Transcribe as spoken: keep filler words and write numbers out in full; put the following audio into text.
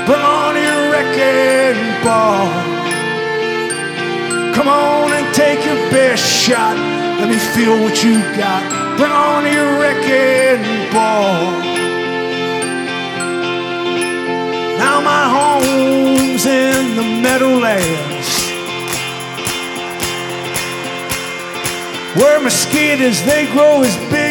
Bring on your wrecking ball. Come on and take your best shot. Let me feel what you got. Bring on your wrecking ball. Now my home's in the Meadowlands, where mosquitoes, they grow as big